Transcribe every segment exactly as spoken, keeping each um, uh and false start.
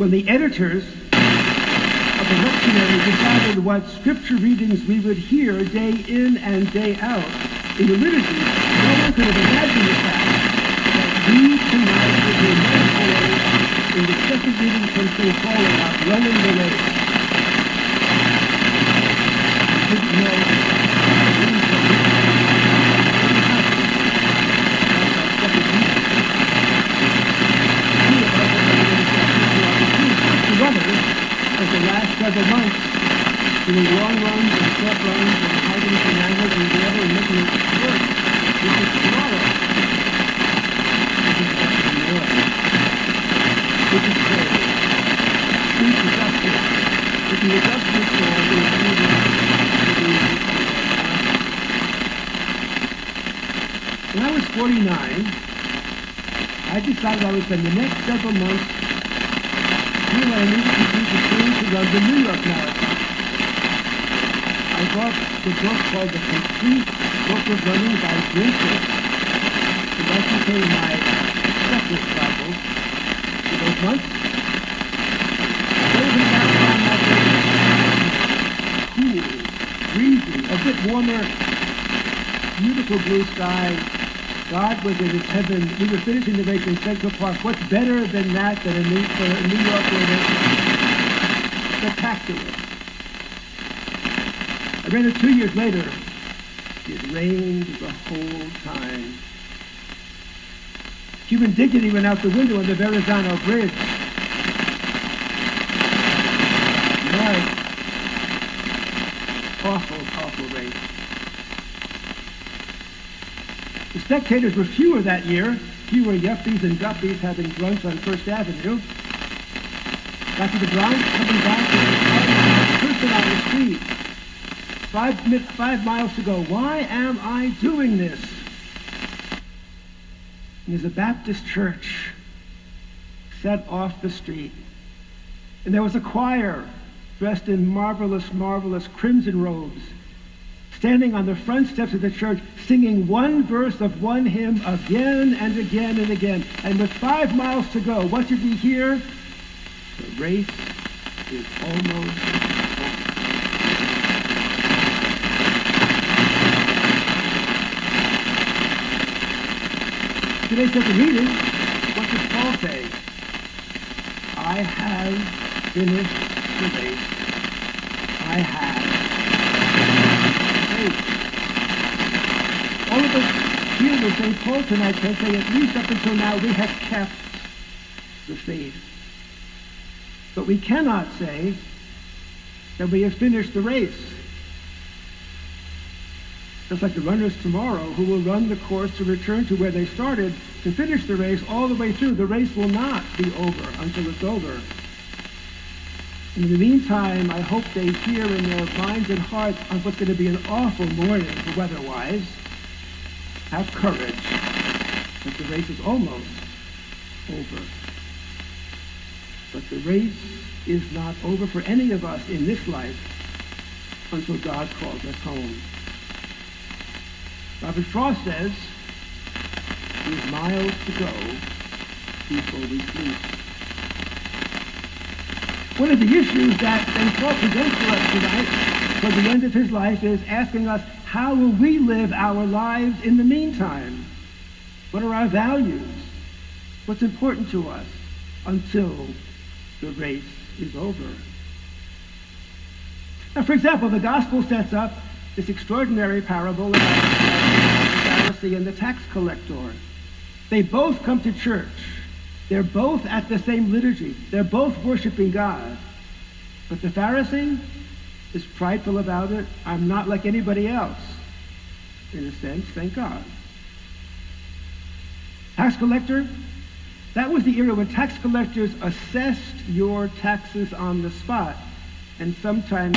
when the editors of the lectionary decided what scripture readings we would hear day in and day out in the liturgy, no one could have imagined the fact that we tonight would hear metaphors in the second reading from Saint Paul about running the race. We didn't know what the reading from this would happen. That's our second reading. Two of us are going to discuss this throughout the week. The runners of the last several months, doing long runs and short runs and hiding bananas and whatever and making it work. This is tomorrow. This is just more. This is prayer. This is justice. If you were just restored, it is really when I was forty-nine, I decided I would spend the next several months doing what I needed to do to train to run the New York Marathon. I bought the book called The Complete Book of Running by Jim Fitz. It thus became my second Bible for those months. There was a marathon that day. Cool, breezy, a bit warmer, beautiful blue sky. God was in his heaven. We were finishing the race in Central Park. What's better than that than a New, for a New York race? Spectacular. I ran it two years later. It rained the whole time. Human dignity went out the window on the Verrazano Bridge. Mud. Awful, awful race. The spectators were fewer that year, fewer yuppies and guppies having brunch on First Avenue. Back to the Bronx, coming back to the person on the street. Five, five miles to go. Why am I doing this? And there's a Baptist church set off the street. And there was a choir dressed in marvelous, marvelous crimson robes, standing on the front steps of the church, singing one verse of one hymn again and again and again. And with five miles to go, what did we hear? The race is almost over. Today's second reading, what does Paul say? I have finished the race. I have all of us here with Saint Paul tonight can say, at least up until now, we have kept the faith. But we cannot say that we have finished the race. Just like the runners tomorrow who will run the course to return to where they started, to finish the race all the way through. The race will not be over until it's over. And in the meantime, I hope they hear in their minds and hearts on what's going to be an awful morning weather-wise. Have courage, but the race is almost over. But the race is not over for any of us in this life until God calls us home. Robert Frost says, there's miles to go before we sleep. One of the issues that Saint Paul presents to us tonight for the end of his life is asking us, how will we live our lives in the meantime? What are our values? What's important to us until the race is over? Now, for example, the gospel sets up this extraordinary parable about the Pharisee and the tax collector. They both come to church. They're both at the same liturgy. They're both worshiping God. But the Pharisee is prideful about it. I'm not like anybody else. In a sense, thank God. Tax collector, that was the era when tax collectors assessed your taxes on the spot and sometimes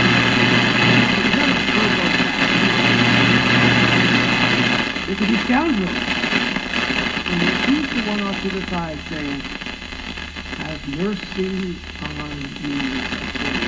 it could be scoundrels. And he's the one off to the side saying, have mercy on me, a sinner.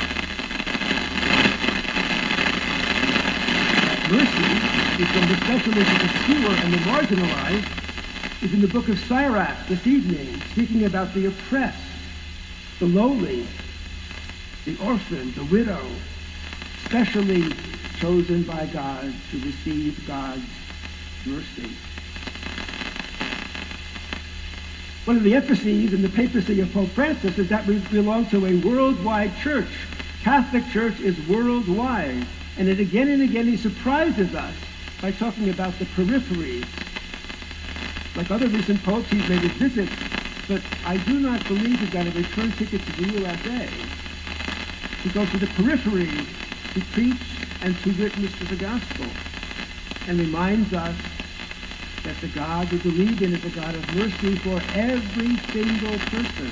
That mercy is from the specialist of the poor and the marginalized, is in the book of Sirach this evening, speaking about the oppressed. the lowly, the orphan, the widow, specially chosen by God to receive God's mercy. One of the emphases in the papacy of Pope Francis is that we belong to a worldwide church. Catholic Church is worldwide. And it again and again he surprises us by talking about the peripheries. Like other recent popes, he's made his visits, but I do not believe he's got a return ticket to the U S A. He goes to the peripheries to preach and to witness to the gospel, and reminds us that the God we believe in is a God of mercy for every single person.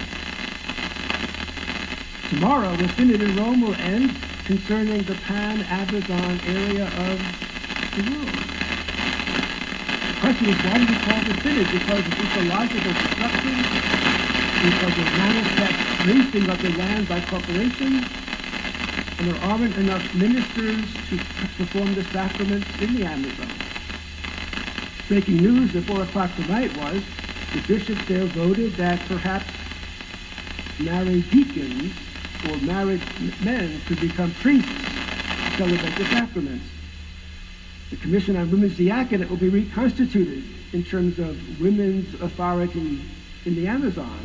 Tomorrow, the Synod in Rome will end concerning the Pan-Amazon area of the world. The question is, why do we call the Synod? Because of ecological destruction, because of manifest leasing of the land by corporations, and there aren't enough ministers to perform the sacraments in the Amazon. Breaking news at four o'clock tonight was the bishops there voted that perhaps married deacons or married men could become priests to celebrate the sacraments. The Commission on Women's Diaconate will be reconstituted in terms of women's authority in the Amazon.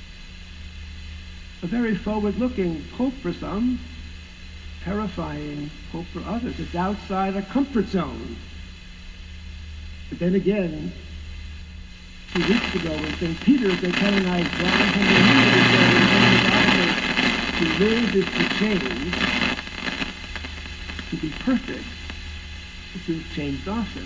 A very forward-looking pope for some, terrifying hope for others. It's outside a comfort zone. But then again, two weeks ago in Saint Peter's, they canonized John Henry Newman, to live is to change, to be perfect is to have changed often.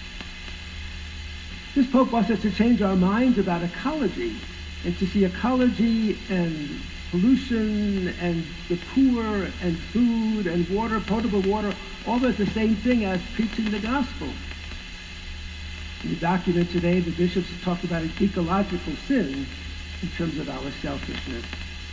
This Pope wants us to change our minds about ecology and to see ecology and pollution and the poor and food and water, potable water, all as the same thing as preaching the gospel. In the document today, the bishops talked about ecological sin in terms of our selfishness.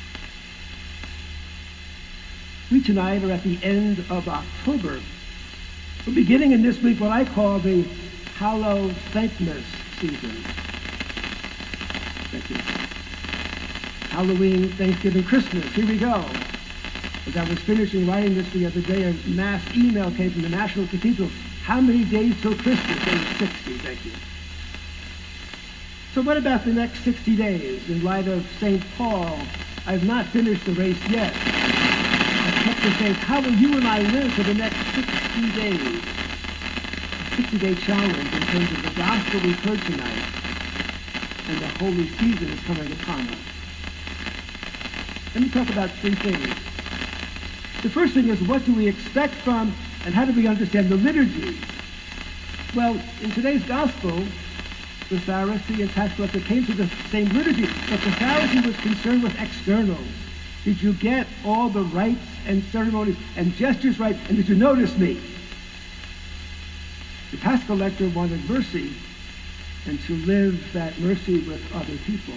We tonight are at the end of October. We're beginning in this week what I call the Hallow Thankmas season. Thank you. Halloween, Thanksgiving, Christmas. Here we go. As I was finishing writing this the other day, a mass email came from the National Cathedral. How many days till Christmas? There was sixty, thank you. So what about the next sixty days? In light of Saint Paul, I've not finished the race yet. I kept the saying, how will you and I live for the next sixty days? A sixty-day challenge in terms of the gospel we've heard tonight, and the holy season is coming upon us. Let me talk about three things. The first thing is, what do we expect from and how do we understand the liturgy? Well, in today's gospel, the Pharisee and tax collector came to the same liturgy, but the Pharisee was concerned with externals. Did you get all the rites and ceremonies and gestures right? And did you notice me? The tax collector wanted mercy and to live that mercy with other people.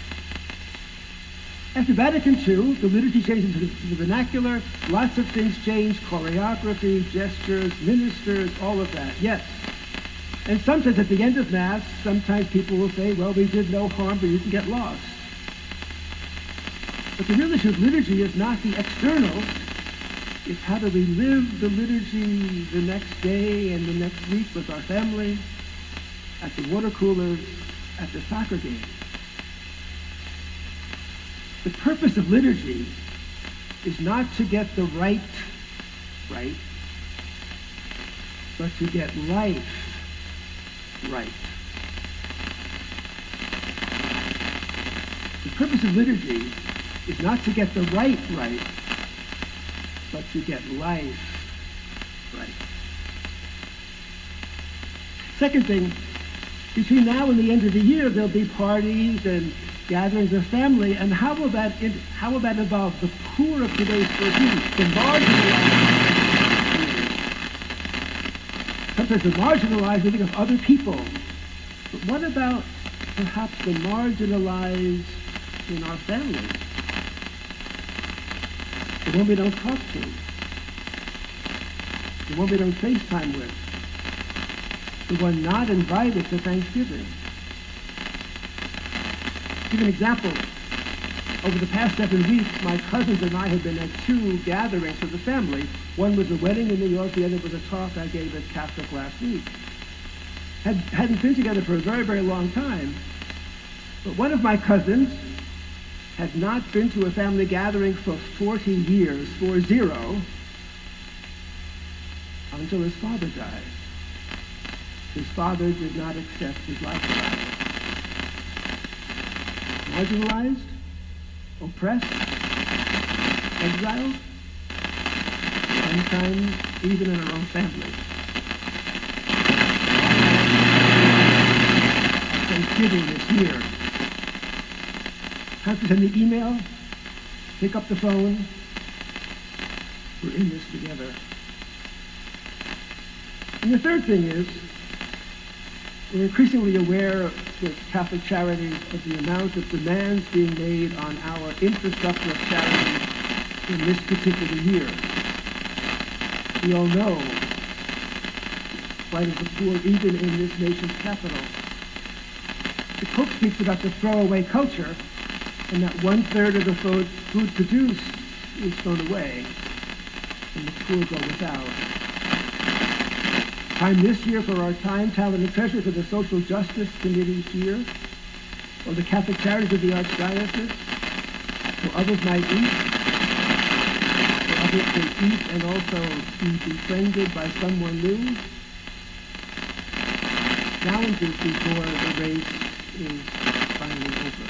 After Vatican Two, the liturgy changed into the vernacular. Lots of things changed, choreography, gestures, ministers, all of that, yes. And sometimes at the end of Mass, sometimes people will say, well, we did no harm, but you can get lost. But the real issue of liturgy is not the external. It's how do we live the liturgy the next day and the next week with our family, at the water coolers, at the soccer game. The purpose of liturgy is not to get the rite right, but to get life right. The purpose of liturgy is not to get the rite right, but to get life right. Second thing, between now and the end of the year, there'll be parties and gatherings of family, and how will that how will that involve the poor of today's community, the marginalized? Sometimes the marginalized, we think of other people, but what about perhaps the marginalized in our families? The one we don't talk to, the one we don't FaceTime with, the one not invited to Thanksgiving. Give an example. over the past seven weeks, my cousins and I have been at two gatherings for the family. One was a wedding in New York, the other was a talk I gave at Catholic last week. Had, hadn't been together for a very, very long time. But one of my cousins had not been to a family gathering for forty years, four zero, until his father died. His father did not accept his lifestyle. Marginalized, oppressed, exiled, sometimes even in our own family. At Thanksgiving this year, have to send the email, pick up the phone. We're in this together. And the third thing is, we're increasingly aware with Catholic Charities of the amount of demands being made on our infrastructure of charities in this particular year. We all know the plight of the poor even in this nation's capital. The Pope speaks about the throwaway culture, and that one-third of the food, food produced is thrown away, and the poor go without. Time this year for our time, talent, and treasure to the Social Justice Committee here, or the Catholic Charities of the Archdiocese, so others might eat, so others can eat and also be befriended by someone new. Challenges before the race is finally over.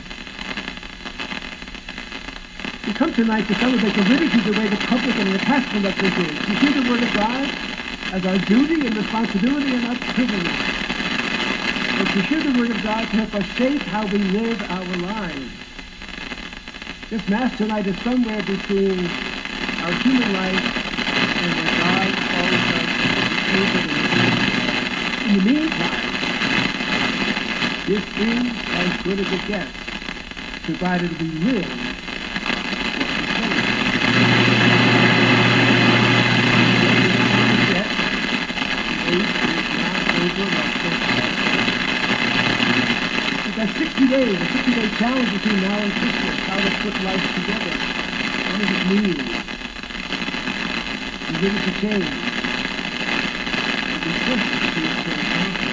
We come tonight to celebrate the liturgy the way the public and the pastoral lecture is. To hear the Word of God as our duty and responsibility and our privilege. But to hear the Word of God to help us shape how we live our lives. This Mass tonight is somewhere between our human life and what God calls us to be. In the meantime, this is as good as it gets, provided we live what we say. We've got sixty days, a sixty-day challenge between now and Christmas, how to put life together. What does it mean? Be ready to change. To be pushed to be a change maker.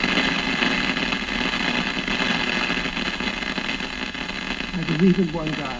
Believe in one God,